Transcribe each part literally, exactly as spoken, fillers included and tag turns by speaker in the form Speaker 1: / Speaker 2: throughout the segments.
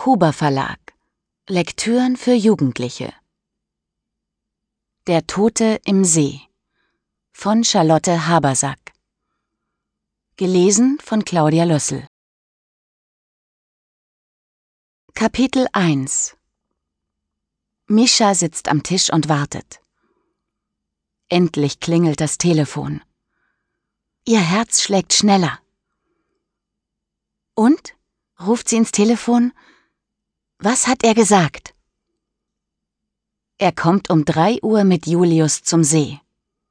Speaker 1: Huber Verlag. Lektüren für Jugendliche. Der Tote im See von Charlotte Habersack. Gelesen von Claudia Lössel. Kapitel eins. Mischa sitzt am Tisch und wartet. Endlich klingelt das Telefon. Ihr Herz schlägt schneller. Und? Ruft sie ins Telefon. Was hat er gesagt? Er kommt um drei Uhr mit Julius zum See.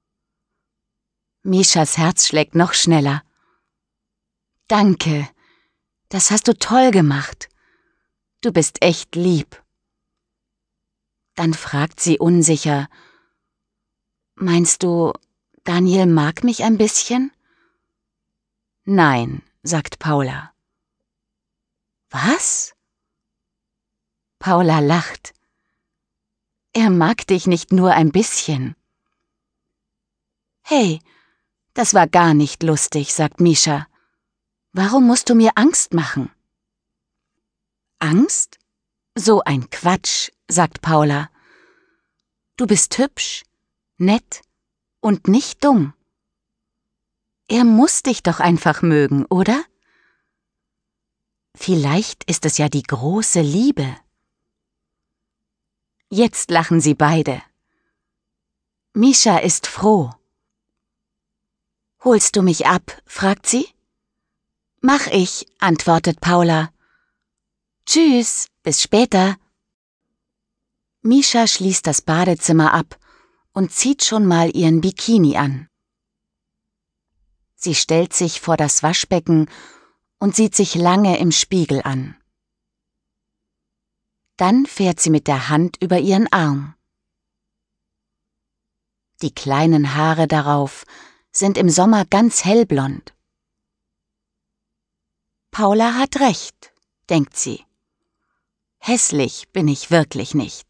Speaker 1: Mischas Herz schlägt noch schneller. Danke, das hast du toll gemacht. Du bist echt lieb. Dann fragt sie unsicher, meinst du, Daniel mag mich ein bisschen? Nein, sagt Paula. Was? Paula lacht. Er mag dich nicht nur ein bisschen. Hey, das war gar nicht lustig, sagt Mischa. Warum musst du mir Angst machen? Angst? So ein Quatsch, sagt Paula. Du bist hübsch, nett und nicht dumm. Er muss dich doch einfach mögen, oder? Vielleicht ist es ja die große Liebe. Jetzt lachen sie beide. Mischa ist froh. Holst du mich ab? Fragt sie. Mach ich, antwortet Paula. Tschüss, bis später. Mischa schließt das Badezimmer ab und zieht schon mal ihren Bikini an. Sie stellt sich vor das Waschbecken und sieht sich lange im Spiegel an. Dann fährt sie mit der Hand über ihren Arm. Die kleinen Haare darauf sind im Sommer ganz hellblond. Paula hat recht, denkt sie. Hässlich bin ich wirklich nicht.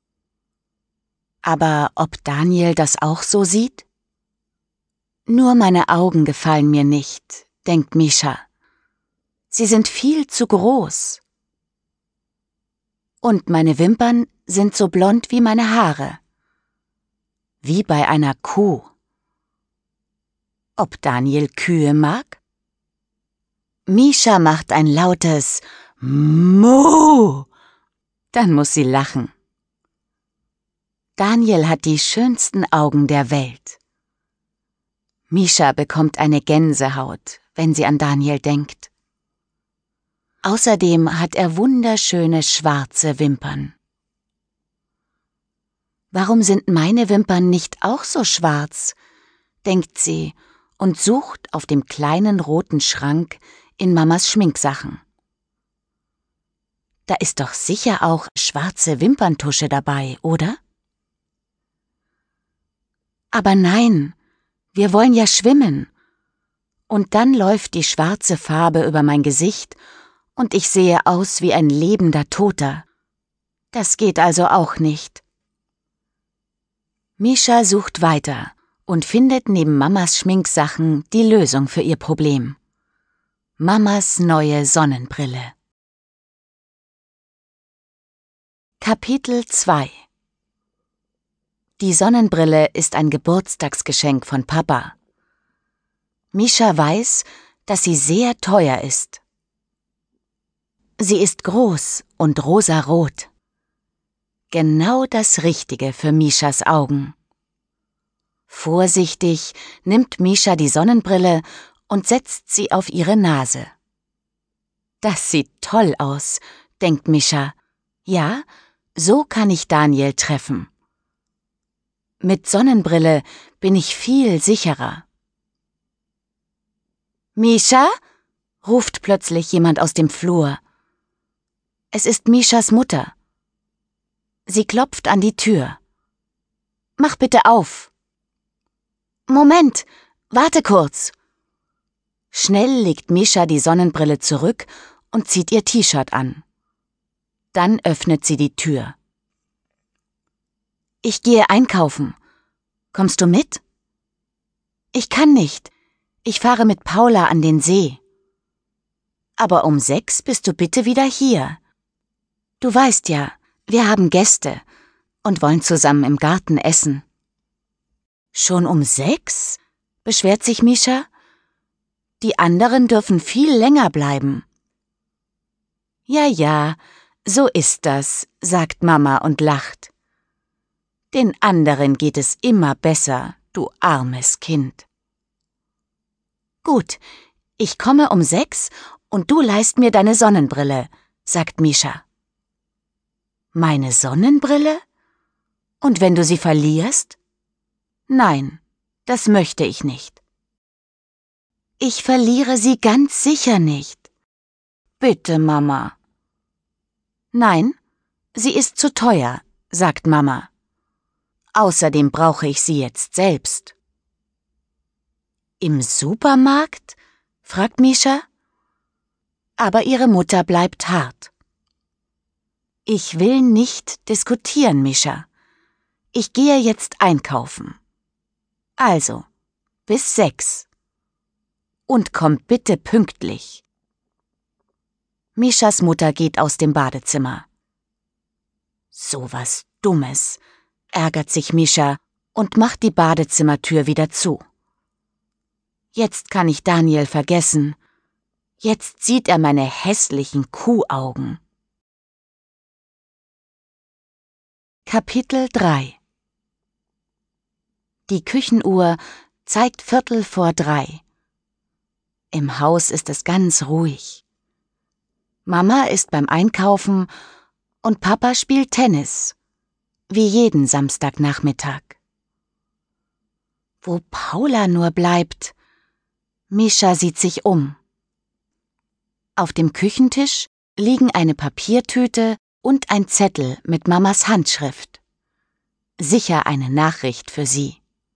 Speaker 1: Aber ob Daniel das auch so sieht? Nur meine Augen gefallen mir nicht, denkt Mischa. Sie sind viel zu groß. Und meine Wimpern sind so blond wie meine Haare. Wie bei einer Kuh. Ob Daniel Kühe mag? Mischa macht ein lautes Muh. Dann muss sie lachen. Daniel hat die schönsten Augen der Welt. Mischa bekommt eine Gänsehaut, wenn sie an Daniel denkt. Außerdem hat er wunderschöne schwarze Wimpern. Warum sind meine Wimpern nicht auch so schwarz? Denkt sie und sucht auf dem kleinen roten Schrank in Mamas Schminksachen. Da ist doch sicher auch schwarze Wimperntusche dabei, oder? Aber nein, wir wollen ja schwimmen. Und dann läuft die schwarze Farbe über mein Gesicht und ich sehe aus wie ein lebender Toter. Das geht also auch nicht. Mischa sucht weiter und findet neben Mamas Schminksachen die Lösung für ihr Problem. Mamas neue Sonnenbrille. Kapitel zwei. Die Sonnenbrille ist ein Geburtstagsgeschenk von Papa. Mischa weiß, dass sie sehr teuer ist. Sie ist groß und rosarot. Genau das Richtige für Mischas Augen. Vorsichtig nimmt Mischa die Sonnenbrille und setzt sie auf ihre Nase. Das sieht toll aus, denkt Mischa. Ja, so kann ich Daniel treffen. Mit Sonnenbrille bin ich viel sicherer. Mischa? Ruft plötzlich jemand aus dem Flur. Es ist Mischas Mutter. Sie klopft an die Tür. Mach bitte auf. Moment, warte kurz. Schnell legt Mischa die Sonnenbrille zurück und zieht ihr T-Shirt an. Dann öffnet sie die Tür. Ich gehe einkaufen. Kommst du mit? Ich kann nicht. Ich fahre mit Paula an den See. Aber um sechs bist du bitte wieder hier. Du weißt ja, wir haben Gäste und wollen zusammen im Garten essen. Schon um sechs? Beschwert sich Mischa. Die anderen dürfen viel länger bleiben. Ja, ja, so ist das, sagt Mama und lacht. Den anderen geht es immer besser, du armes Kind. Gut, ich komme um sechs und du leihst mir deine Sonnenbrille, sagt Mischa. Meine Sonnenbrille? Und wenn du sie verlierst? Nein, das möchte ich nicht. Ich verliere sie ganz sicher nicht. Bitte, Mama. Nein, sie ist zu teuer, sagt Mama. Außerdem brauche ich sie jetzt selbst. Im Supermarkt? Fragt Mischa. Aber ihre Mutter bleibt hart. Ich will nicht diskutieren, Mischa. Ich gehe jetzt einkaufen. Also, bis sechs. Und komm bitte pünktlich. Mischas Mutter geht aus dem Badezimmer. So was Dummes, ärgert sich Mischa und macht die Badezimmertür wieder zu. Jetzt kann ich Daniel vergessen. Jetzt sieht er meine hässlichen Kuhaugen. Kapitel drei. Die Küchenuhr zeigt Viertel vor drei. Im Haus ist es ganz ruhig. Mama ist beim Einkaufen und Papa spielt Tennis, wie jeden Samstagnachmittag. Wo Paula nur bleibt. Mischa sieht sich um. Auf dem Küchentisch liegen eine Papiertüte und ein Zettel mit Mamas Handschrift. Sicher eine Nachricht für sie.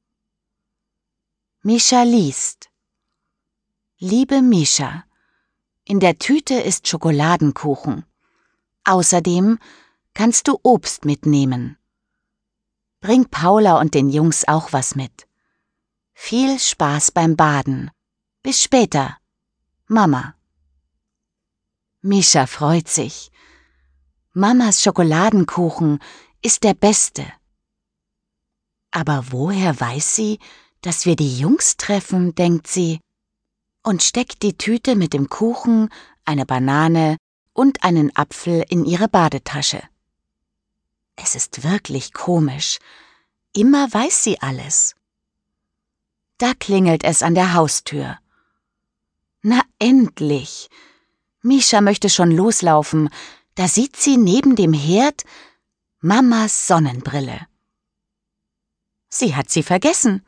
Speaker 1: Mischa liest. Liebe Mischa, in der Tüte ist Schokoladenkuchen. Außerdem kannst du Obst mitnehmen. Bring Paula und den Jungs auch was mit. Viel Spaß beim Baden. Bis später. Mama. Mischa freut sich. Mamas Schokoladenkuchen ist der beste. Aber woher weiß sie, dass wir die Jungs treffen, denkt sie, und steckt die Tüte mit dem Kuchen, eine Banane und einen Apfel in ihre Badetasche. Es ist wirklich komisch. Immer weiß sie alles. Da klingelt es an der Haustür. Na endlich! Mischa möchte schon loslaufen, da sieht sie neben dem Herd Mamas Sonnenbrille. Sie hat sie vergessen.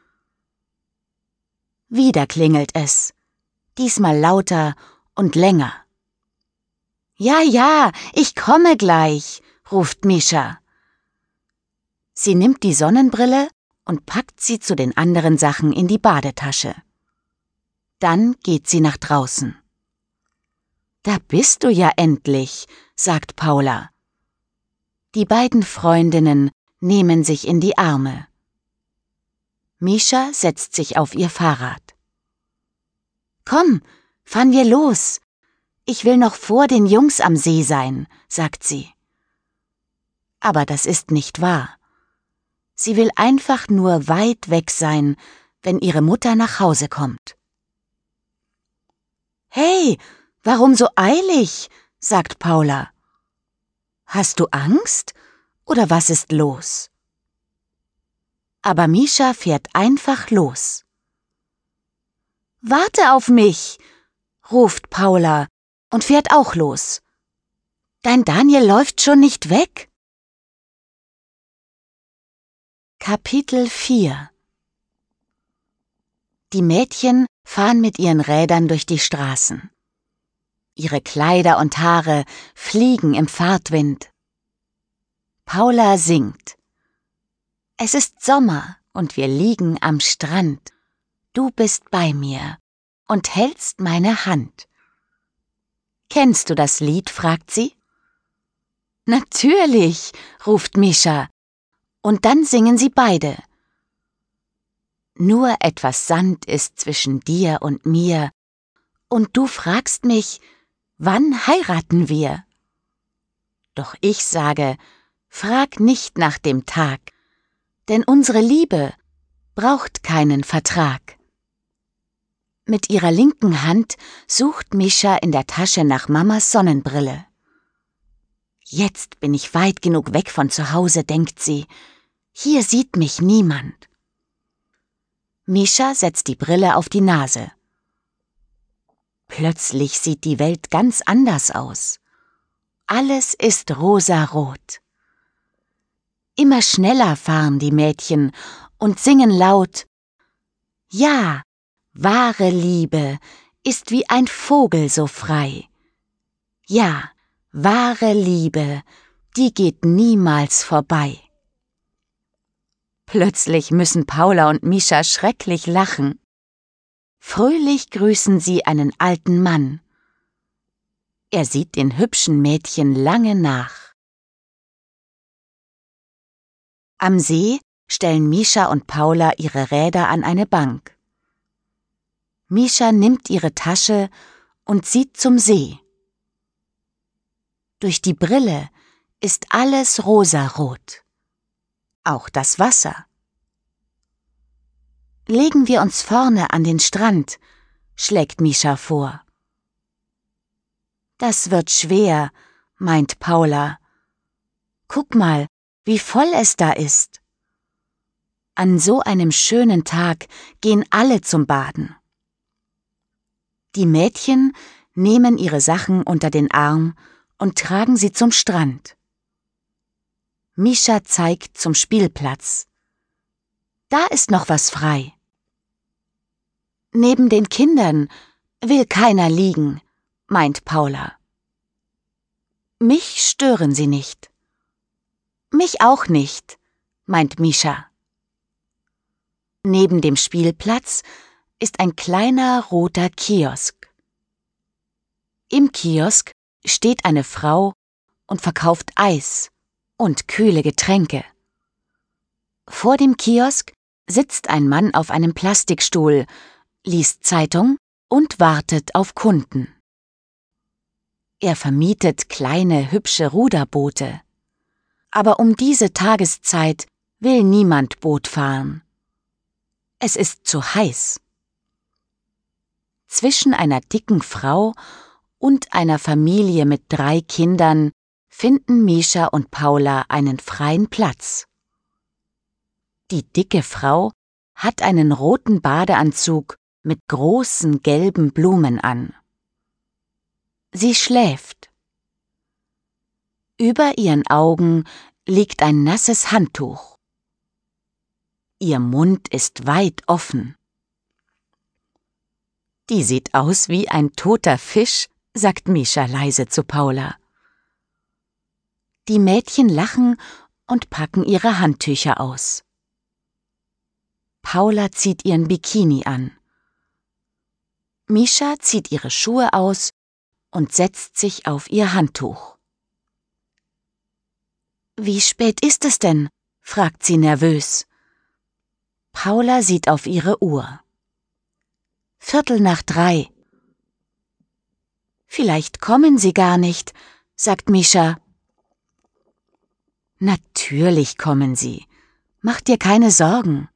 Speaker 1: Wieder klingelt es, diesmal lauter und länger. Ja, ja, ich komme gleich, ruft Mischa. Sie nimmt die Sonnenbrille und packt sie zu den anderen Sachen in die Badetasche. Dann geht sie nach draußen. Da bist du ja endlich, sagt Paula. Die beiden Freundinnen nehmen sich in die Arme. Mischa setzt sich auf ihr Fahrrad. Komm, fahren wir los. Ich will noch vor den Jungs am See sein, sagt sie. Aber das ist nicht wahr. Sie will einfach nur weit weg sein, wenn ihre Mutter nach Hause kommt. Hey, warum so eilig? Sagt Paula. Hast du Angst? Oder was ist los? Aber Mischa fährt einfach los. Warte auf mich, ruft Paula und fährt auch los. Dein Daniel läuft schon nicht weg. Kapitel vier. Die Mädchen fahren mit ihren Rädern durch die Straßen. Ihre Kleider und Haare fliegen im Fahrtwind. Paula singt. Es ist Sommer und wir liegen am Strand. Du bist bei mir und hältst meine Hand. Kennst du das Lied, fragt sie. Natürlich, ruft Mischa. Und dann singen sie beide. Nur etwas Sand ist zwischen dir und mir, und du fragst mich, wann heiraten wir? Doch ich sage, frag nicht nach dem Tag, denn unsere Liebe braucht keinen Vertrag. Mit ihrer linken Hand sucht Mischa in der Tasche nach Mamas Sonnenbrille. Jetzt bin ich weit genug weg von zu Hause, denkt sie. Hier sieht mich niemand. Mischa setzt die Brille auf die Nase. Plötzlich sieht die Welt ganz anders aus. Alles ist rosarot. Immer schneller fahren die Mädchen und singen laut: Ja, wahre Liebe ist wie ein Vogel so frei. Ja, wahre Liebe, die geht niemals vorbei. Plötzlich müssen Paula und Mischa schrecklich lachen. Fröhlich grüßen sie einen alten Mann. Er sieht den hübschen Mädchen lange nach. Am See stellen Mischa und Paula ihre Räder an eine Bank. Mischa nimmt ihre Tasche und sieht zum See. Durch die Brille ist alles rosarot. Auch das Wasser. Legen wir uns vorne an den Strand, schlägt Mischa vor. Das wird schwer, meint Paula. Guck mal, wie voll es da ist. An so einem schönen Tag gehen alle zum Baden. Die Mädchen nehmen ihre Sachen unter den Arm und tragen sie zum Strand. Mischa zeigt zum Spielplatz. Da ist noch was frei. Neben den Kindern will keiner liegen, meint Paula. Mich stören sie nicht. Mich auch nicht, meint Mischa. Neben dem Spielplatz ist ein kleiner roter Kiosk. Im Kiosk steht eine Frau und verkauft Eis und kühle Getränke. Vor dem Kiosk sitzt ein Mann auf einem Plastikstuhl, liest Zeitung und wartet auf Kunden. Er vermietet kleine, hübsche Ruderboote. Aber um diese Tageszeit will niemand Boot fahren. Es ist zu heiß. Zwischen einer dicken Frau und einer Familie mit drei Kindern finden Mischa und Paula einen freien Platz. Die dicke Frau hat einen roten Badeanzug mit großen gelben Blumen an. Sie schläft. Über ihren Augen liegt ein nasses Handtuch. Ihr Mund ist weit offen. Die sieht aus wie ein toter Fisch, sagt Mischa leise zu Paula. Die Mädchen lachen und packen ihre Handtücher aus. Paula zieht ihren Bikini an. Mischa zieht ihre Schuhe aus und setzt sich auf ihr Handtuch. »Wie spät ist es denn?« fragt sie nervös. Paula sieht auf ihre Uhr. »Viertel nach drei.« »Vielleicht kommen Sie gar nicht«, sagt Mischa. »Natürlich kommen Sie. Mach dir keine Sorgen.«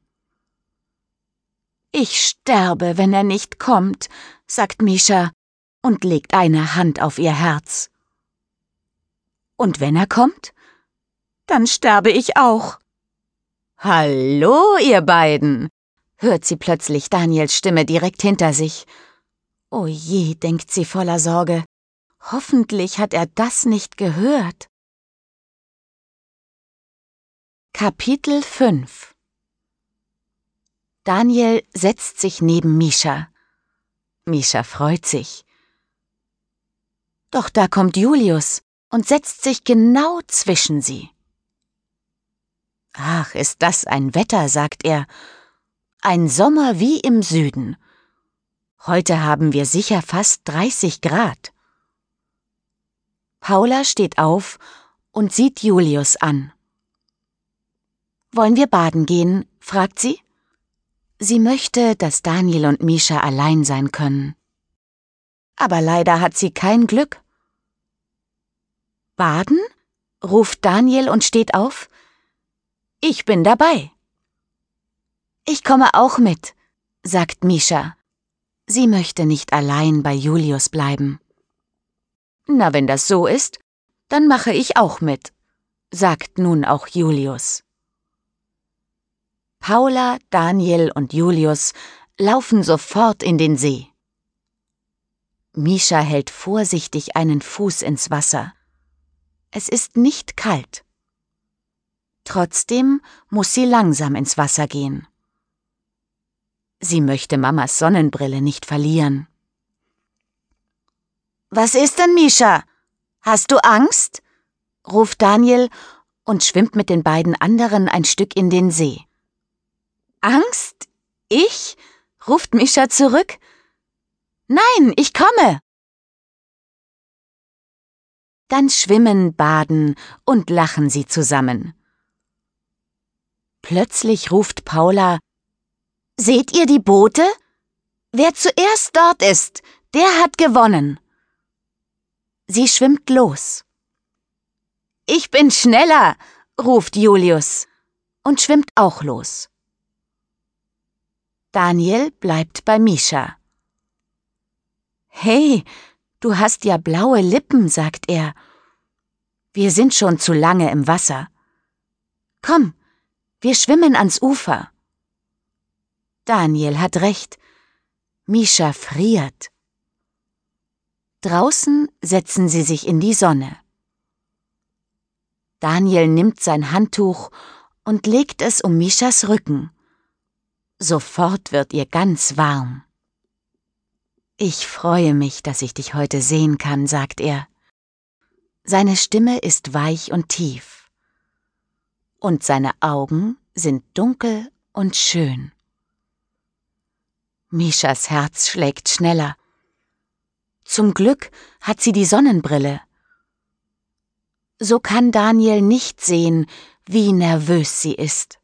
Speaker 1: »Ich sterbe, wenn er nicht kommt«, sagt Mischa und legt eine Hand auf ihr Herz. »Und wenn er kommt? Dann sterbe ich auch.« »Hallo, ihr beiden«, hört sie plötzlich Daniels Stimme direkt hinter sich. »Oh je«, denkt sie voller Sorge, »hoffentlich hat er das nicht gehört.« Kapitel fünf. Daniel setzt sich neben Mischa. Mischa freut sich. Doch da kommt Julius und setzt sich genau zwischen sie. »Ach, ist das ein Wetter«, sagt er. »Ein Sommer wie im Süden. Heute haben wir sicher fast dreißig Grad.« Paula steht auf und sieht Julius an. »Wollen wir baden gehen?«, fragt sie. Sie möchte, dass Daniel und Mischa allein sein können. Aber leider hat sie kein Glück. »Baden?«, ruft Daniel und steht auf. Ich bin dabei. Ich komme auch mit, sagt Mischa. Sie möchte nicht allein bei Julius bleiben. Na, wenn das so ist, dann mache ich auch mit, sagt nun auch Julius. Paula, Daniel und Julius laufen sofort in den See. Mischa hält vorsichtig einen Fuß ins Wasser. Es ist nicht kalt. Trotzdem muss sie langsam ins Wasser gehen. Sie möchte Mamas Sonnenbrille nicht verlieren. »Was ist denn, Mischa? Hast du Angst?« ruft Daniel und schwimmt mit den beiden anderen ein Stück in den See. »Angst? Ich?« ruft Mischa zurück. »Nein, ich komme!« Dann schwimmen, baden und lachen sie zusammen. Plötzlich ruft Paula: »Seht ihr die Boote? Wer zuerst dort ist, der hat gewonnen.« Sie schwimmt los. »Ich bin schneller«, ruft Julius und schwimmt auch los. Daniel bleibt bei Mischa. »Hey, du hast ja blaue Lippen«, sagt er. »Wir sind schon zu lange im Wasser. Komm, wir schwimmen ans Ufer.« Daniel hat recht. Mischa friert. Draußen setzen sie sich in die Sonne. Daniel nimmt sein Handtuch und legt es um Mischas Rücken. Sofort wird ihr ganz warm. »Ich freue mich, dass ich dich heute sehen kann«, sagt er. Seine Stimme ist weich und tief. Und seine Augen sind dunkel und schön. Mischas Herz schlägt schneller. Zum Glück hat sie die Sonnenbrille. So kann Daniel nicht sehen, wie nervös sie ist.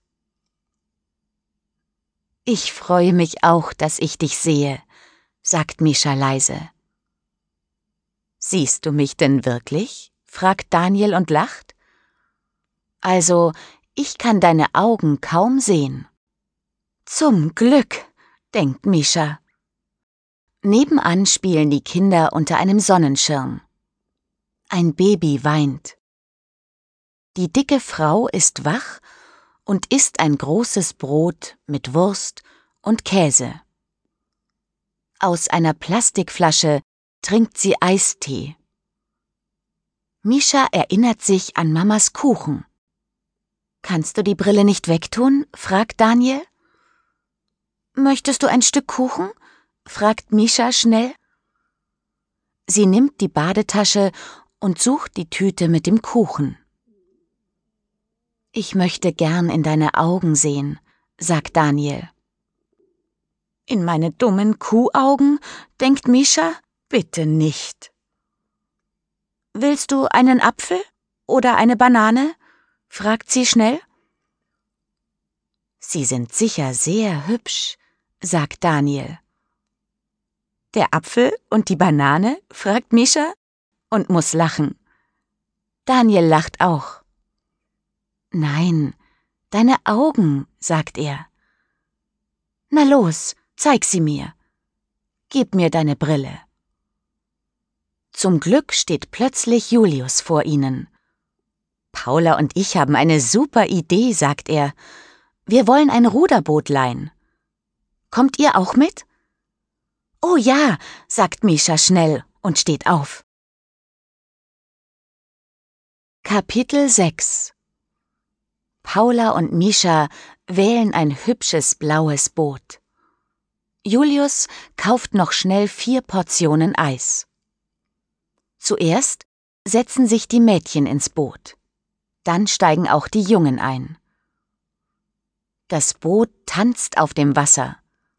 Speaker 1: »Ich freue mich auch, dass ich dich sehe«, sagt Mischa leise. »Siehst du mich denn wirklich?«, fragt Daniel und lacht. »Also, ich kann deine Augen kaum sehen.« »Zum Glück«, denkt Mischa. Nebenan spielen die Kinder unter einem Sonnenschirm. Ein Baby weint. Die dicke Frau ist wach und isst ein großes Brot mit Wurst und Käse. Aus einer Plastikflasche trinkt sie Eistee. Mischa erinnert sich an Mamas Kuchen. »Kannst du die Brille nicht wegtun?«, fragt Daniel. »Möchtest du ein Stück Kuchen?«, fragt Mischa schnell. Sie nimmt die Badetasche und sucht die Tüte mit dem Kuchen. »Ich möchte gern in deine Augen sehen«, sagt Daniel. »In meine dummen Kuhaugen?«, denkt Mischa. »Bitte nicht.« »Willst du einen Apfel oder eine Banane?«, fragt sie schnell. »Sie sind sicher sehr hübsch«, sagt Daniel. »Der Apfel und die Banane?«, fragt Mischa und muss lachen. Daniel lacht auch. »Nein, deine Augen«, sagt er. »Na los, zeig sie mir. Gib mir deine Brille.« Zum Glück steht plötzlich Julius vor ihnen. »Paula und ich haben eine super Idee«, sagt er. »Wir wollen ein Ruderboot leihen. Kommt ihr auch mit?« »Oh ja«, sagt Mischa schnell und steht auf. Kapitel sechs. Paula und Mischa wählen ein hübsches blaues Boot. Julius kauft noch schnell vier Portionen Eis. Zuerst setzen sich die Mädchen ins Boot. Dann steigen auch die Jungen ein. Das Boot tanzt auf dem Wasser.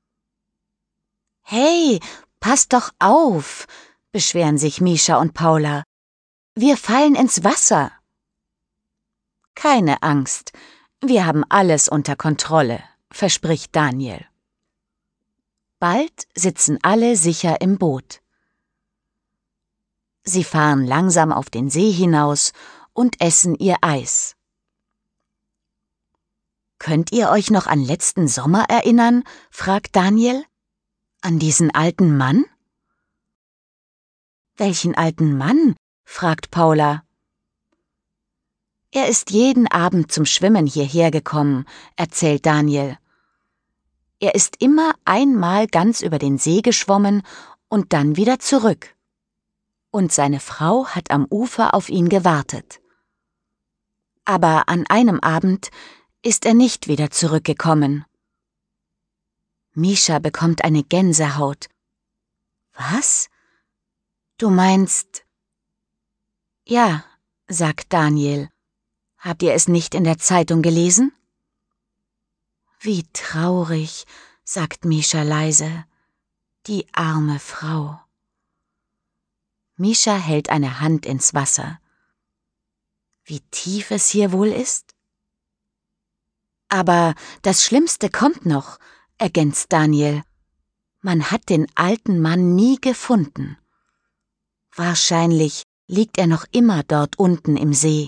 Speaker 1: »Hey, passt doch auf«, beschweren sich Mischa und Paula. »Wir fallen ins Wasser.« »Keine Angst, wir haben alles unter Kontrolle«, verspricht Daniel. Bald sitzen alle sicher im Boot. Sie fahren langsam auf den See hinaus und essen ihr Eis. »Könnt ihr euch noch an letzten Sommer erinnern?« fragt Daniel. »An diesen alten Mann?« »Welchen alten Mann?« fragt Paula. »Er ist jeden Abend zum Schwimmen hierher gekommen«, erzählt Daniel. »Er ist immer einmal ganz über den See geschwommen und dann wieder zurück. Und seine Frau hat am Ufer auf ihn gewartet. Aber an einem Abend ist er nicht wieder zurückgekommen.« Mischa bekommt eine Gänsehaut. »Was? Du meinst?« »Ja«, sagt Daniel. »Habt ihr es nicht in der Zeitung gelesen?« »Wie traurig«, sagt Mischa leise. »Die arme Frau.« Mischa hält eine Hand ins Wasser. Wie tief es hier wohl ist? »Aber das Schlimmste kommt noch«, ergänzt Daniel. »Man hat den alten Mann nie gefunden. Wahrscheinlich liegt er noch immer dort unten im See.«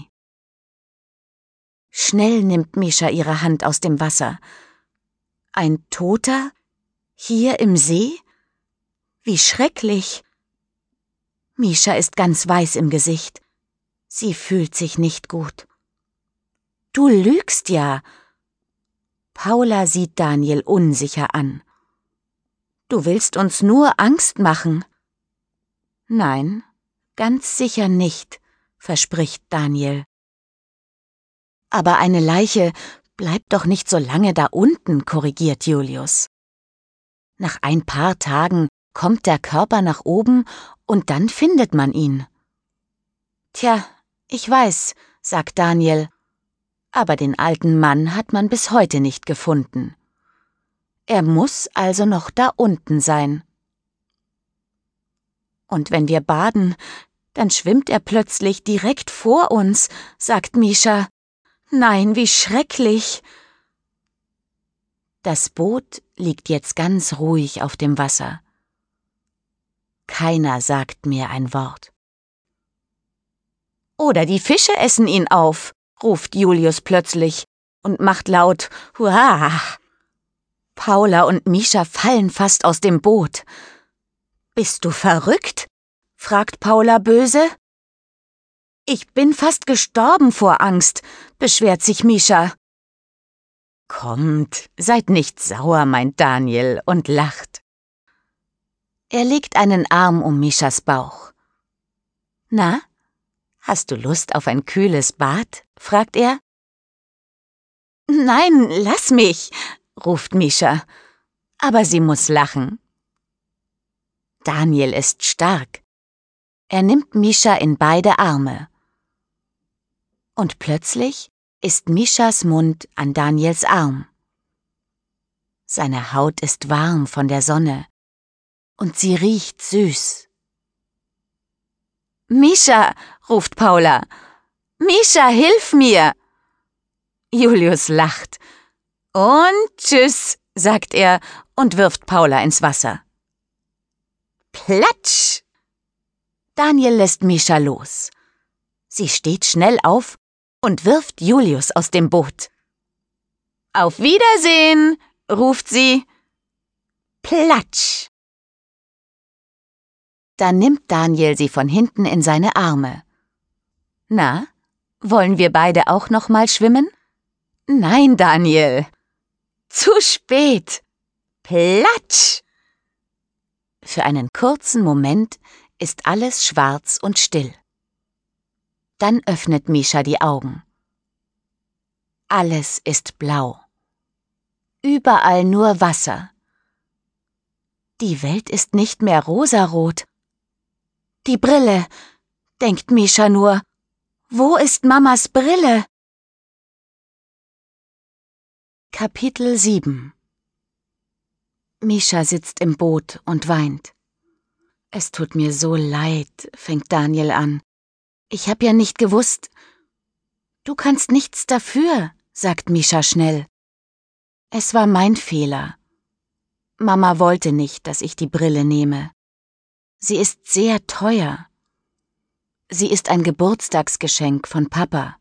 Speaker 1: Schnell nimmt Mischa ihre Hand aus dem Wasser. »Ein Toter? Hier im See? Wie schrecklich!« Mischa ist ganz weiß im Gesicht. Sie fühlt sich nicht gut. »Du lügst ja!« Paula sieht Daniel unsicher an. »Du willst uns nur Angst machen.« »Nein, ganz sicher nicht«, verspricht Daniel. »Aber eine Leiche bleibt doch nicht so lange da unten«, korrigiert Julius. »Nach ein paar Tagen kommt der Körper nach oben und dann findet man ihn.« »Tja, ich weiß«, sagt Daniel, »aber den alten Mann hat man bis heute nicht gefunden. Er muss also noch da unten sein.« »Und wenn wir baden, dann schwimmt er plötzlich direkt vor uns«, sagt Mischa. »Nein, wie schrecklich!« Das Boot liegt jetzt ganz ruhig auf dem Wasser. Keiner sagt mehr ein Wort. »Oder die Fische essen ihn auf«, ruft Julius plötzlich und macht laut »Hurra!« Paula und Mischa fallen fast aus dem Boot. »Bist du verrückt?«, fragt Paula böse. »Ich bin fast gestorben vor Angst«, beschwert sich Mischa. »Kommt, seid nicht sauer«, meint Daniel und lacht. Er legt einen Arm um Mischas Bauch. »Na, hast du Lust auf ein kühles Bad?«, fragt er. »Nein, lass mich«, ruft Mischa, aber sie muss lachen. Daniel ist stark. Er nimmt Mischa in beide Arme. Und plötzlich ist Mischas Mund an Daniels Arm. Seine Haut ist warm von der Sonne und sie riecht süß. »Mischa«, ruft Paula, »Mischa, hilf mir!« Julius lacht. »Und tschüss«, sagt er und wirft Paula ins Wasser. Platsch! Daniel lässt Mischa los. Sie steht schnell auf und wirft Julius aus dem Boot. »Auf Wiedersehen«, ruft sie. Platsch! Dann nimmt Daniel sie von hinten in seine Arme. »Na, wollen wir beide auch noch mal schwimmen?« »Nein, Daniel.« »Zu spät!« Platsch! Für einen kurzen Moment ist alles schwarz und still. Dann öffnet Mischa die Augen. Alles ist blau. Überall nur Wasser. Die Welt ist nicht mehr rosarot. Die Brille, denkt Mischa nur. Wo ist Mamas Brille? Kapitel sieben. Mischa sitzt im Boot und weint. »Es tut mir so leid«, fängt Daniel an. »Ich hab ja nicht gewusst.« »Du kannst nichts dafür«, sagt Mischa schnell. »Es war mein Fehler. Mama wollte nicht, dass ich die Brille nehme. Sie ist sehr teuer. Sie ist ein Geburtstagsgeschenk von Papa.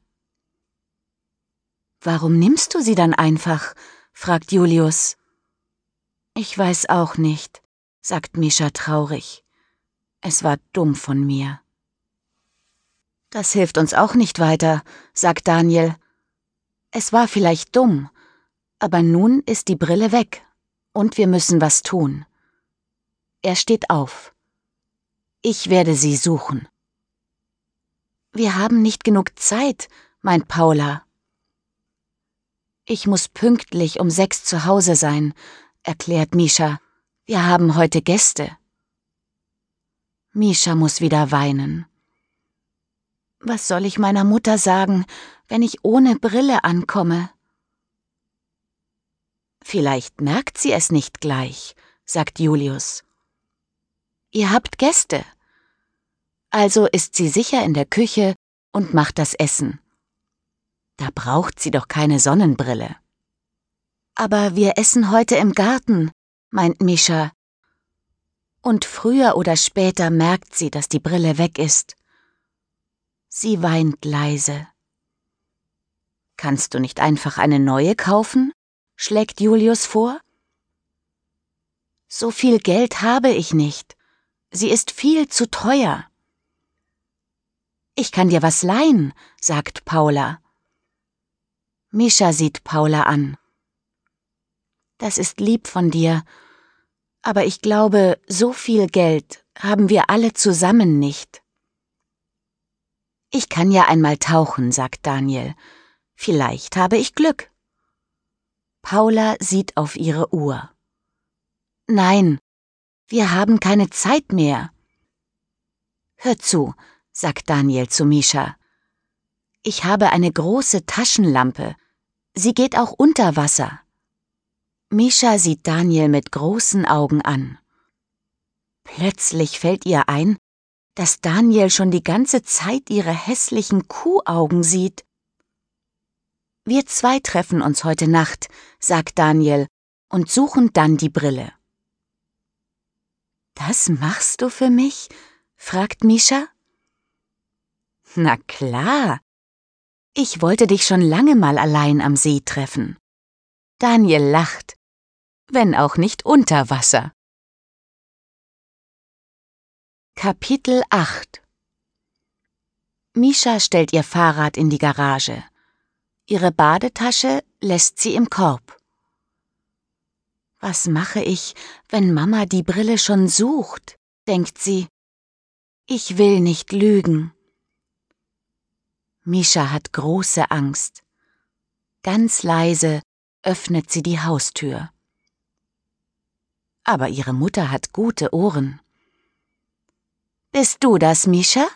Speaker 1: »Warum nimmst du sie dann einfach?« fragt Julius. »Ich weiß auch nicht«, sagt Mischa traurig. »Es war dumm von mir.« »Das hilft uns auch nicht weiter«, sagt Daniel. »Es war vielleicht dumm, aber nun ist die Brille weg und wir müssen was tun.« Er steht auf. »Ich werde sie suchen.« »Wir haben nicht genug Zeit«, meint Paula. »Ich muss pünktlich um sechs zu Hause sein«, erklärt Mischa. »Wir haben heute Gäste.« Mischa muss wieder weinen. »Was soll ich meiner Mutter sagen, wenn ich ohne Brille ankomme?« »Vielleicht merkt sie es nicht gleich«, sagt Julius. »Ihr habt Gäste. Also ist sie sicher in der Küche und macht das Essen. Da braucht sie doch keine Sonnenbrille.« »Aber wir essen heute im Garten«, meint Mischa. Und früher oder später merkt sie, dass die Brille weg ist. Sie weint leise. »Kannst du nicht einfach eine neue kaufen?«, schlägt Julius vor. »So viel Geld habe ich nicht. Sie ist viel zu teuer.« »Ich kann dir was leihen«, sagt Paula. Mischa sieht Paula an. »Das ist lieb von dir, aber ich glaube, so viel Geld haben wir alle zusammen nicht.« »Ich kann ja einmal tauchen«, sagt Daniel. »Vielleicht habe ich Glück.« Paula sieht auf ihre Uhr. »Nein, wir haben keine Zeit mehr.« »Hör zu«, sagt Daniel zu Mischa. »Ich habe eine große Taschenlampe. Sie geht auch unter Wasser.« Mischa sieht Daniel mit großen Augen an. Plötzlich fällt ihr ein, dass Daniel schon die ganze Zeit ihre hässlichen Kuhaugen sieht. »Wir zwei treffen uns heute Nacht«, sagt Daniel, und suchen dann die Brille. »Das machst du für mich?«, fragt Mischa. »Na klar. Ich wollte dich schon lange mal allein am See treffen.« Daniel lacht, wenn auch nicht unter Wasser. Kapitel acht. Mischa stellt ihr Fahrrad in die Garage. Ihre Badetasche lässt sie im Korb. »Was mache ich, wenn Mama die Brille schon sucht?«, denkt sie. »Ich will nicht lügen.« Mischa hat große Angst. Ganz leise öffnet sie die Haustür. Aber ihre Mutter hat gute Ohren. »Bist du das, Mischa?«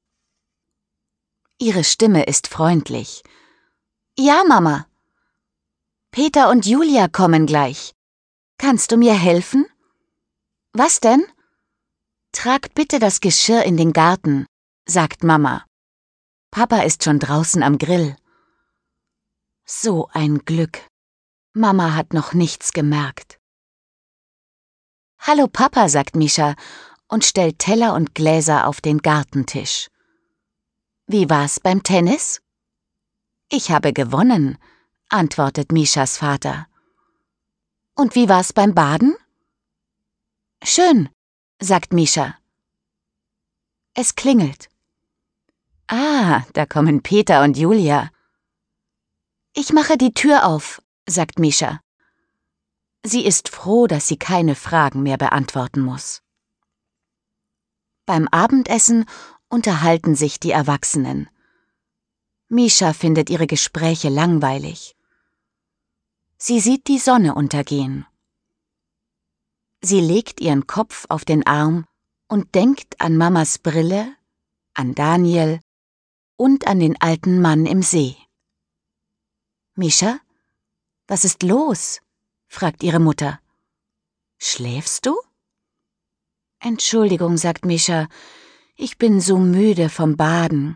Speaker 1: Ihre Stimme ist freundlich. »Ja, Mama.« »Peter und Julia kommen gleich. Kannst du mir helfen?« »Was denn?« »Trag bitte das Geschirr in den Garten«, sagt Mama. »Papa ist schon draußen am Grill.« So ein Glück. Mama hat noch nichts gemerkt. »Hallo Papa«, sagt Mischa und stellt Teller und Gläser auf den Gartentisch. »Wie war's beim Tennis?« »Ich habe gewonnen«, antwortet Mischas Vater. »Und wie war's beim Baden?« »Schön«, sagt Mischa. Es klingelt. »Ah, da kommen Peter und Julia.« »Ich mache die Tür auf«, sagt Mischa. Sie ist froh, dass sie keine Fragen mehr beantworten muss. Beim Abendessen unterhalten sich die Erwachsenen. Mischa findet ihre Gespräche langweilig. Sie sieht die Sonne untergehen. Sie legt ihren Kopf auf den Arm und denkt an Mamas Brille, an Daniel und an den alten Mann im See. »Mischa, was ist los?«, fragt ihre Mutter. »Schläfst du?« »Entschuldigung«, sagt Mischa, »ich bin so müde vom Baden.«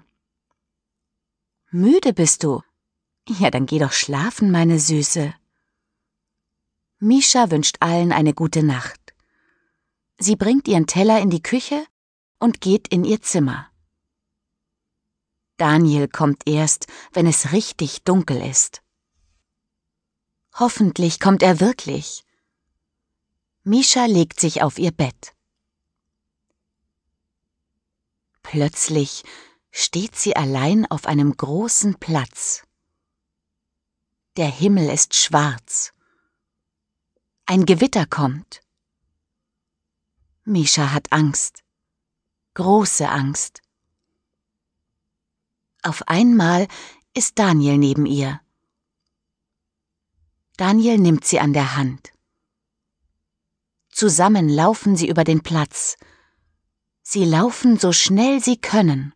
Speaker 1: »Müde bist du? Ja, dann geh doch schlafen, meine Süße.« Mischa wünscht allen eine gute Nacht. Sie bringt ihren Teller in die Küche und geht in ihr Zimmer. Daniel kommt erst, wenn es richtig dunkel ist. Hoffentlich kommt er wirklich. Mischa legt sich auf ihr Bett. Plötzlich steht sie allein auf einem großen Platz. Der Himmel ist schwarz. Ein Gewitter kommt. Mischa hat Angst. Große Angst. Auf einmal ist Daniel neben ihr. Daniel nimmt sie an der Hand. Zusammen laufen sie über den Platz. Sie laufen so schnell sie können.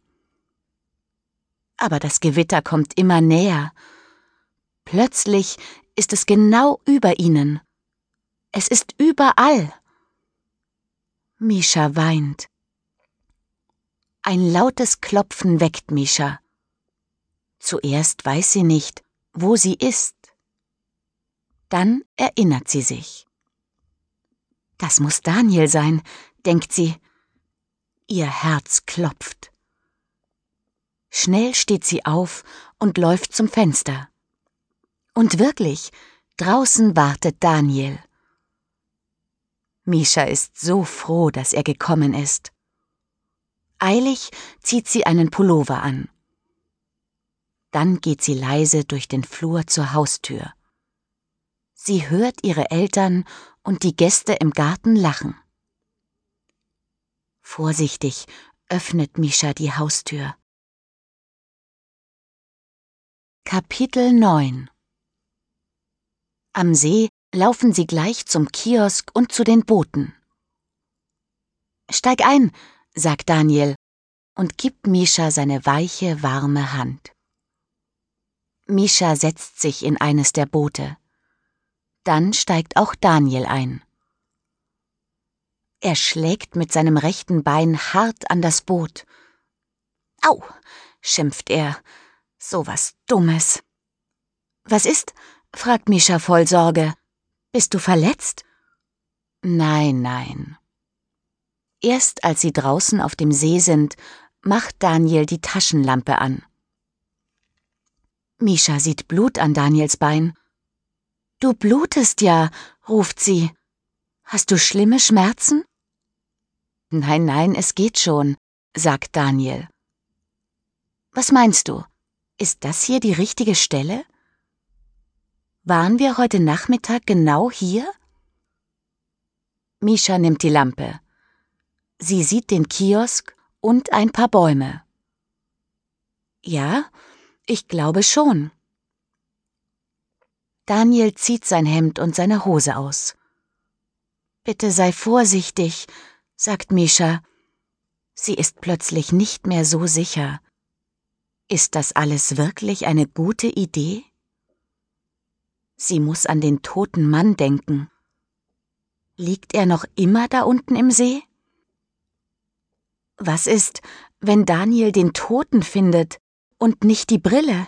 Speaker 1: Aber das Gewitter kommt immer näher. Plötzlich ist es genau über ihnen. Es ist überall. Mischa weint. Ein lautes Klopfen weckt Mischa. Zuerst weiß sie nicht, wo sie ist. Dann erinnert sie sich. Das muss Daniel sein, denkt sie. Ihr Herz klopft. Schnell steht sie auf und läuft zum Fenster. Und wirklich, draußen wartet Daniel. Mischa ist so froh, dass er gekommen ist. Eilig zieht sie einen Pullover an. Dann geht sie leise durch den Flur zur Haustür. Sie hört ihre Eltern und die Gäste im Garten lachen. Vorsichtig öffnet Mischa die Haustür. Kapitel neun. Am See laufen sie gleich zum Kiosk und zu den Booten. »Steig ein«, sagt Daniel und gibt Mischa seine weiche, warme Hand. Mischa setzt sich in eines der Boote. Dann steigt auch Daniel ein. Er schlägt mit seinem rechten Bein hart an das Boot. »Au«, schimpft er, »so was Dummes.« »Was ist?«, fragt Mischa voll Sorge. »Bist du verletzt?« »Nein, nein.« Erst als sie draußen auf dem See sind, macht Daniel die Taschenlampe an. Mischa sieht Blut an Daniels Bein. »Du blutest ja«, ruft sie. »Hast du schlimme Schmerzen?« »Nein, nein, es geht schon«, sagt Daniel. »Was meinst du? Ist das hier die richtige Stelle? Waren wir heute Nachmittag genau hier?« Mischa nimmt die Lampe. Sie sieht den Kiosk und ein paar Bäume. »Ja, ich glaube schon.« Daniel zieht sein Hemd und seine Hose aus. »Bitte sei vorsichtig«, sagt Mischa. Sie ist plötzlich nicht mehr so sicher. Ist das alles wirklich eine gute Idee? Sie muss an den toten Mann denken. Liegt er noch immer da unten im See? Was ist, wenn Daniel den Toten findet und nicht die Brille?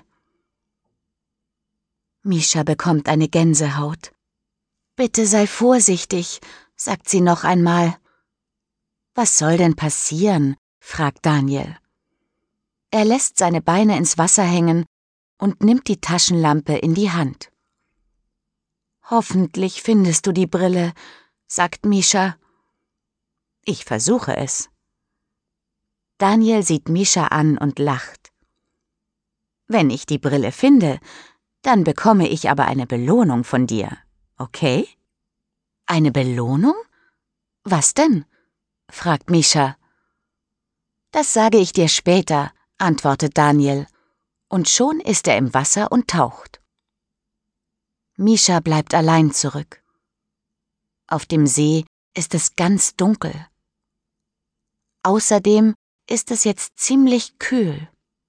Speaker 1: Mischa bekommt eine Gänsehaut. »Bitte sei vorsichtig«, sagt sie noch einmal. »Was soll denn passieren?«, fragt Daniel. Er lässt seine Beine ins Wasser hängen und nimmt die Taschenlampe in die Hand. »Hoffentlich findest du die Brille«, sagt Mischa. »Ich versuche es.« Daniel sieht Mischa an und lacht. »Wenn ich die Brille finde, dann bekomme ich aber eine Belohnung von dir, okay?« »Eine Belohnung? Was denn?«, fragt Mischa. »Das sage ich dir später«, antwortet Daniel, und schon ist er im Wasser und taucht. Mischa bleibt allein zurück. Auf dem See ist es ganz dunkel. Außerdem ist es jetzt ziemlich kühl.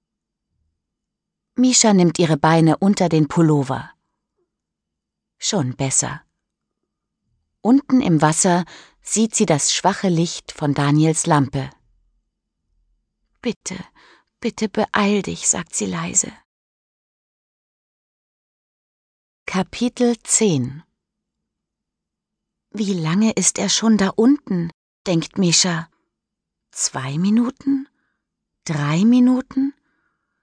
Speaker 1: Mischa nimmt ihre Beine unter den Pullover. Schon besser. Unten im Wasser sieht sie das schwache Licht von Daniels Lampe. »Bitte, bitte beeil dich«, sagt sie leise. Kapitel zehn. Wie lange ist er schon da unten, denkt Mischa. Zwei Minuten? Drei Minuten?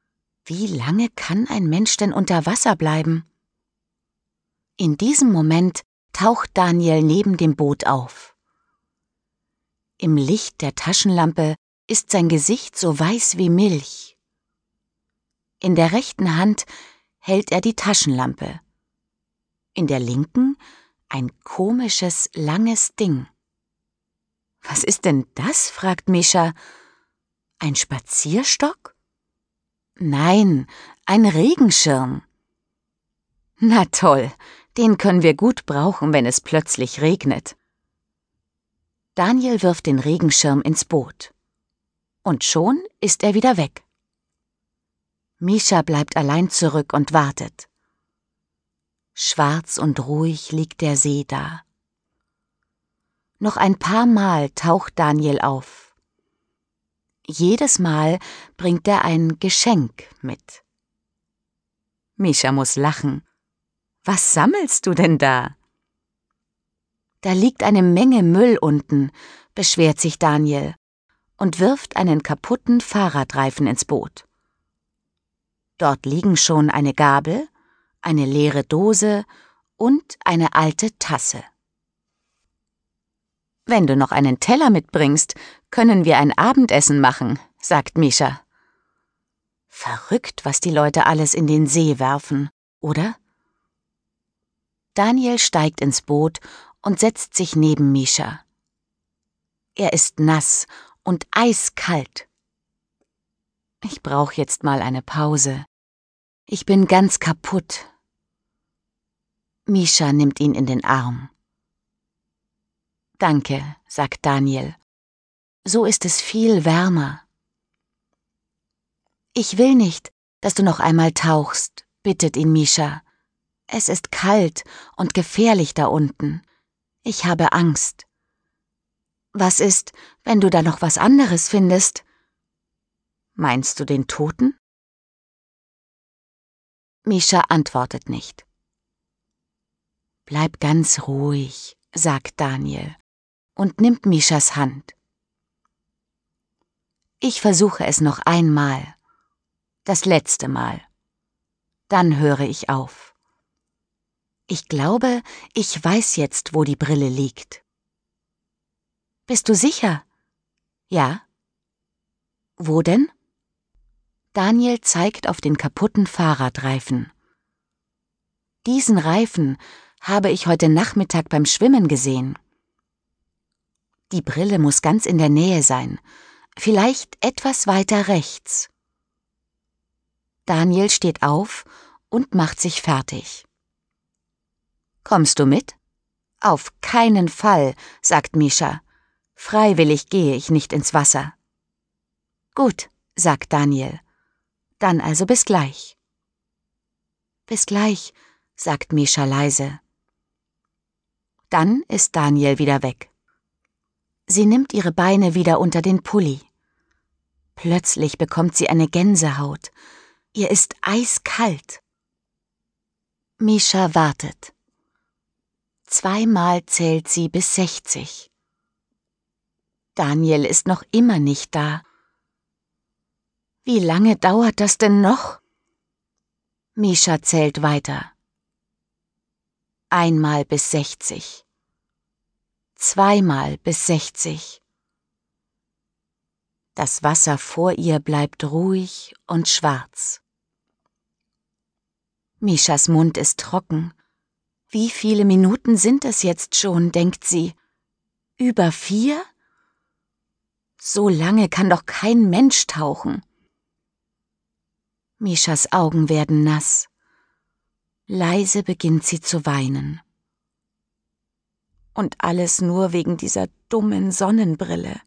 Speaker 1: Wie lange kann ein Mensch denn unter Wasser bleiben? In diesem Moment taucht Daniel neben dem Boot auf. Im Licht der Taschenlampe ist sein Gesicht so weiß wie Milch. In der rechten Hand hält er die Taschenlampe. In der linken ein komisches, langes Ding. »Was ist denn das?« fragt Mischa. »Ein Spazierstock?« »Nein, ein Regenschirm.« »Na toll, den können wir gut brauchen, wenn es plötzlich regnet.« Daniel wirft den Regenschirm ins Boot. Und schon ist er wieder weg. Mischa bleibt allein zurück und wartet. Schwarz und ruhig liegt der See da. Noch ein paar Mal taucht Daniel auf. Jedes Mal bringt er ein Geschenk mit. Mischa muss lachen. »Was sammelst du denn da?« »Da liegt eine Menge Müll unten«, beschwert sich Daniel und wirft einen kaputten Fahrradreifen ins Boot. Dort liegen schon eine Gabel, eine leere Dose und eine alte Tasse. »Wenn du noch einen Teller mitbringst, können wir ein Abendessen machen«, sagt Mischa. Verrückt, was die Leute alles in den See werfen, oder? Daniel steigt ins Boot und setzt sich neben Mischa. Er ist nass und eiskalt. »Ich brauche jetzt mal eine Pause. Ich bin ganz kaputt.« Mischa nimmt ihn in den Arm. »Danke«, sagt Daniel. »So ist es viel wärmer.« »Ich will nicht, dass du noch einmal tauchst«, bittet ihn Mischa. »Es ist kalt und gefährlich da unten. Ich habe Angst.« »Was ist, wenn du da noch was anderes findest?« »Meinst du den Toten?« Mischa antwortet nicht. »Bleib ganz ruhig«, sagt Daniel und nimmt Mischas Hand. »Ich versuche es noch einmal. Das letzte Mal. Dann höre ich auf. Ich glaube, ich weiß jetzt, wo die Brille liegt.« »Bist du sicher?« »Ja.« »Wo denn?« Daniel zeigt auf den kaputten Fahrradreifen. »Diesen Reifen habe ich heute Nachmittag beim Schwimmen gesehen. Die Brille muss ganz in der Nähe sein, vielleicht etwas weiter rechts.« Daniel steht auf und macht sich fertig. »Kommst du mit?« »Auf keinen Fall«, sagt Mischa. »Freiwillig gehe ich nicht ins Wasser.« »Gut«, sagt Daniel. »Dann also bis gleich.« »Bis gleich«, sagt Mischa leise. Dann ist Daniel wieder weg. Sie nimmt ihre Beine wieder unter den Pulli. Plötzlich bekommt sie eine Gänsehaut. Ihr ist eiskalt. Mischa wartet. Zweimal zählt sie bis sechzig. Daniel ist noch immer nicht da. Wie lange dauert das denn noch? Mischa zählt weiter. Einmal bis sechzig. Zweimal bis sechzig. Das Wasser vor ihr bleibt ruhig und schwarz. Mischas Mund ist trocken. Wie viele Minuten sind es jetzt schon, denkt sie. Über vier? So lange kann doch kein Mensch tauchen. Mischas Augen werden nass. Leise beginnt sie zu weinen. Und alles nur wegen dieser dummen Sonnenbrille.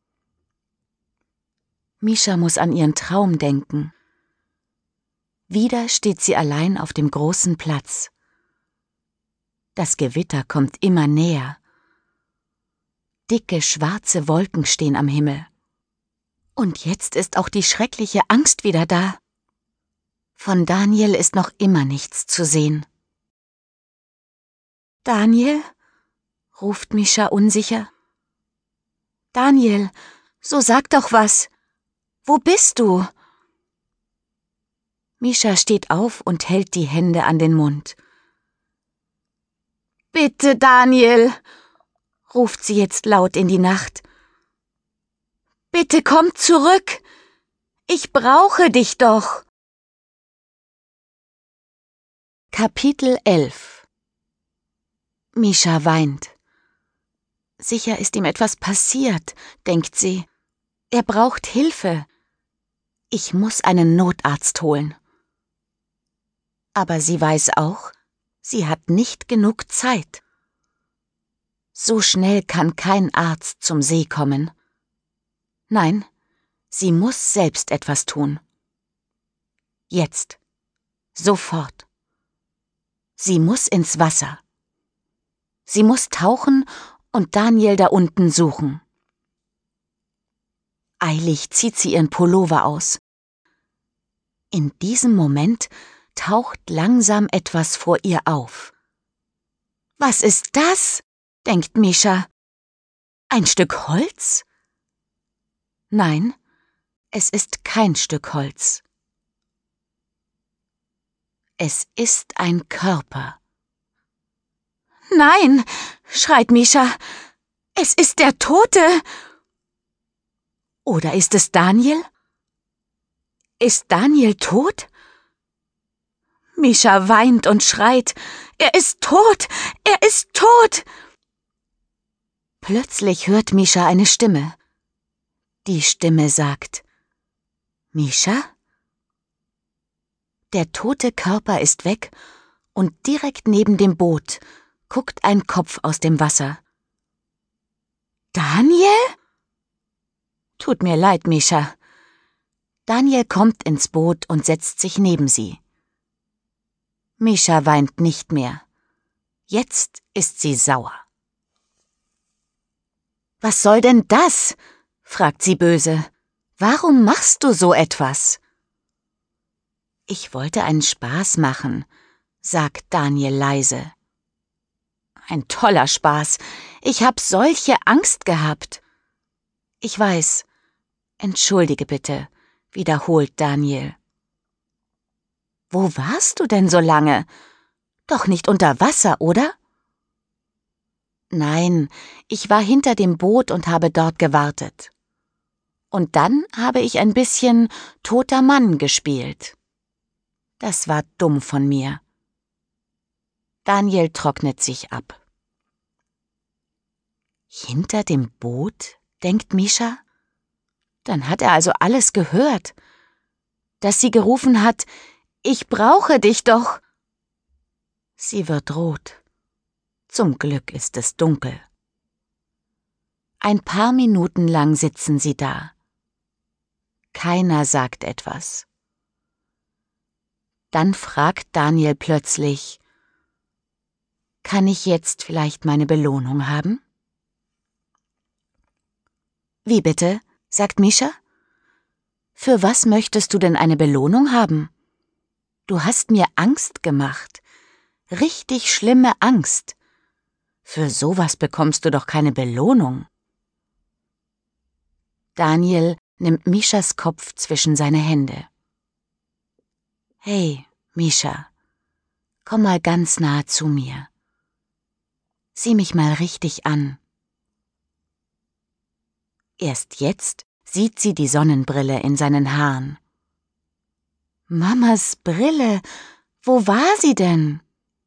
Speaker 1: Mischa muss an ihren Traum denken. Wieder steht sie allein auf dem großen Platz. Das Gewitter kommt immer näher. Dicke, schwarze Wolken stehen am Himmel. Und jetzt ist auch die schreckliche Angst wieder da. Von Daniel ist noch immer nichts zu sehen. »Daniel?« ruft Mischa unsicher. »Daniel, so sag doch was. Wo bist du?« Mischa steht auf und hält die Hände an den Mund. »Bitte, Daniel«, ruft sie jetzt laut in die Nacht. »Bitte komm zurück! Ich brauche dich doch!« Kapitel elf. Mischa weint. Sicher ist ihm etwas passiert, denkt sie. Er braucht Hilfe. Ich muss einen Notarzt holen. Aber sie weiß auch, sie hat nicht genug Zeit. So schnell kann kein Arzt zum See kommen. Nein, sie muss selbst etwas tun. Jetzt. Sofort. Sie muss ins Wasser. Sie muss tauchen und Daniel da unten suchen. Eilig zieht sie ihren Pullover aus. In diesem Moment taucht langsam etwas vor ihr auf. »Was ist das?« denkt Mischa. »Ein Stück Holz?« Nein, es ist kein Stück Holz. Es ist ein Körper. »Nein«, schreit Mischa, »es ist der Tote!« Oder ist es Daniel? Ist Daniel tot? Mischa weint und schreit, »Er ist tot! Er ist tot!« Plötzlich hört Mischa eine Stimme. Die Stimme sagt, »Mischa?« Der tote Körper ist weg und direkt neben dem Boot guckt ein Kopf aus dem Wasser. »Daniel?« »Tut mir leid, Mischa.« Daniel kommt ins Boot und setzt sich neben sie. Mischa weint nicht mehr. Jetzt ist sie sauer. »Was soll denn das?« fragt sie böse. »Warum machst du so etwas?« »Ich wollte einen Spaß machen«, sagt Daniel leise. »Ein toller Spaß. Ich hab solche Angst gehabt.« »Ich weiß. Entschuldige bitte«, wiederholt Daniel. »Wo warst du denn so lange? Doch nicht unter Wasser, oder?« »Nein, ich war hinter dem Boot und habe dort gewartet. Und dann habe ich ein bisschen toter Mann gespielt. Das war dumm von mir.« Daniel trocknet sich ab. »Hinter dem Boot?«, denkt Mischa. Dann hat er also alles gehört. Dass sie gerufen hat, »Ich brauche dich doch!« Sie wird rot. Zum Glück ist es dunkel. Ein paar Minuten lang sitzen sie da. Keiner sagt etwas. Dann fragt Daniel plötzlich, »Kann ich jetzt vielleicht meine Belohnung haben?« »Wie bitte?«, sagt Mischa. »Für was möchtest du denn eine Belohnung haben? Du hast mir Angst gemacht. Richtig schlimme Angst. Für sowas bekommst du doch keine Belohnung.« Daniel nimmt Mischas Kopf zwischen seine Hände. »Hey, Mischa, komm mal ganz nahe zu mir. Sieh mich mal richtig an.« Erst jetzt sieht sie die Sonnenbrille in seinen Haaren. »Mamas Brille, wo war sie denn?«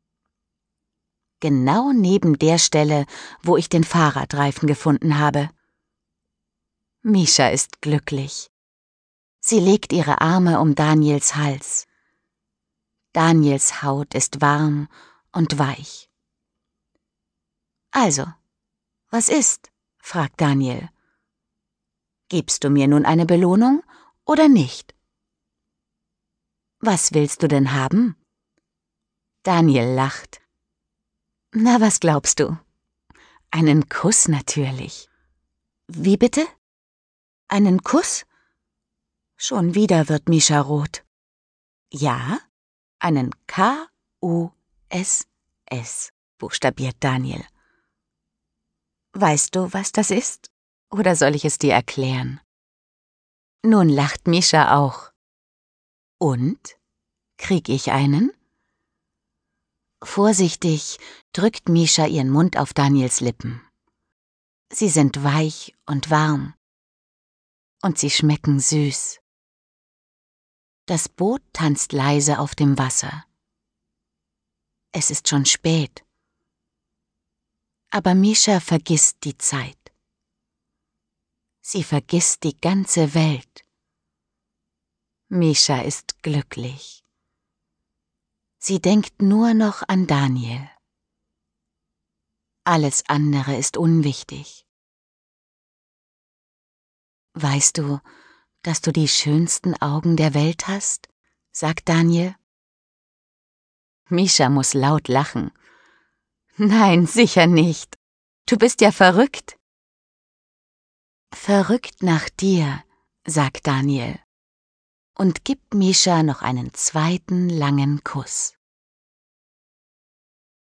Speaker 1: »Genau neben der Stelle, wo ich den Fahrradreifen gefunden habe.« Mischa ist glücklich. Sie legt ihre Arme um Daniels Hals. Daniels Haut ist warm und weich. »Also, was ist?«, fragt Daniel. »Gibst du mir nun eine Belohnung oder nicht?« »Was willst du denn haben?« Daniel lacht. »Na, was glaubst du?« »Einen Kuss natürlich.« »Wie bitte?« »Einen Kuss?« Schon wieder wird Mischa rot. »Ja, einen K U S S«, buchstabiert Daniel. »Weißt du, was das ist? Oder soll ich es dir erklären?« Nun lacht Mischa auch. »Und? Krieg ich einen? Vorsichtig drückt Mischa ihren Mund auf Daniels Lippen. Sie sind weich und warm. Und sie schmecken süß. Das Boot tanzt leise auf dem Wasser. Es ist schon spät. Aber Mischa vergisst die Zeit. Sie vergisst die ganze Welt. Mischa ist glücklich. Sie denkt nur noch an Daniel. Alles andere ist unwichtig. Weißt du, dass du die schönsten Augen der Welt hast? Sagt Daniel. Mischa muss laut lachen. Nein, sicher nicht. Du bist ja verrückt. Verrückt nach dir, sagt Daniel und gibt Mischa noch einen zweiten langen Kuss.